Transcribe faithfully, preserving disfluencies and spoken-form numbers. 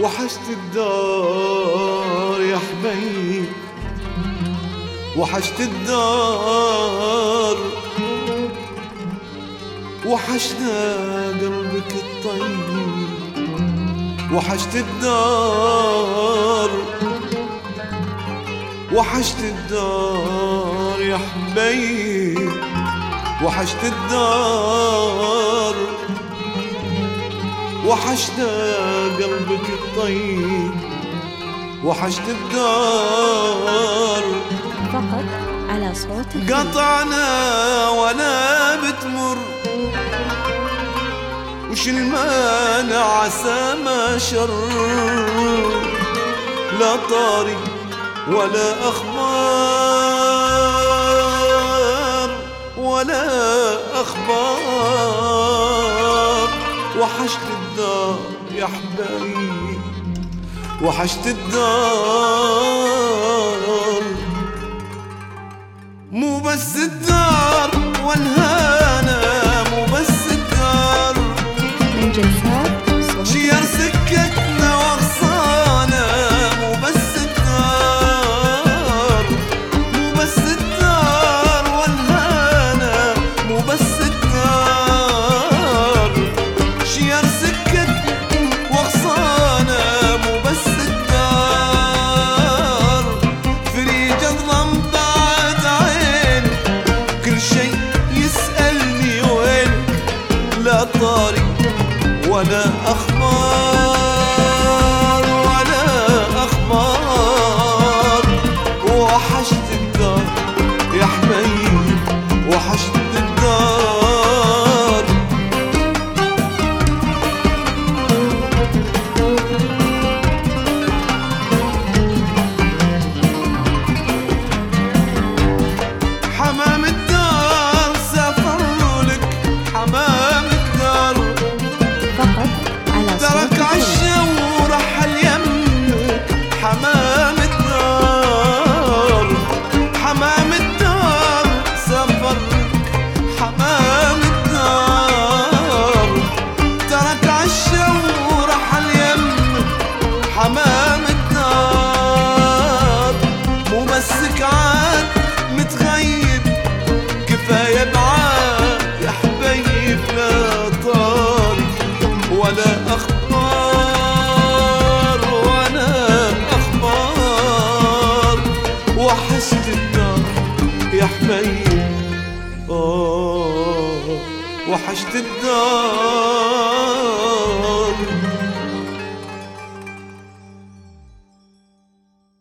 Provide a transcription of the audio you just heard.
وحشت الدار يا حبيب، وحشت الدار، وحشنا قلبك الطيب. وحشت الدار، وحشت الدار يا حبيب، وحشت الدار، وحشنا قلبك الطيب. وحشت الدار فقط على صوت الخليج. قطعنا ولا بتمر، وش المانع عسى ما شر، لا طاري ولا أخبار ولا أخبار. وحشت الدار يا حبايب، وحشت الدار، مو بس الدار والهانا، مو بس الدار من جلسات صوت شير سكتنا وغصانا. مو بس الدار، مو بس الدار والهانا، مو بس الدار شير سكت وغصانا. مو بس الدار فريج اظلم بعد عين، كل شي يسألني وين، لا طاري ولا أخبار ولا أخبار. وحشت الدار يا حبيب، وحشت الدار. حمام الدار سافر لك، حمام الدار فقط على صوت ترك الخليج. عالشو ورحل يمك. حمام الدار، حمام الدار سافر، حمام الدار ترك عالشو ورحل يمك. حمام الدار مو مسك عاد متغيب، كفاية بعاد يا حبيب، لا طاري ولا أخبار ولا أخبار. وحشت الدار يا حبيب، آه وحشت الدار.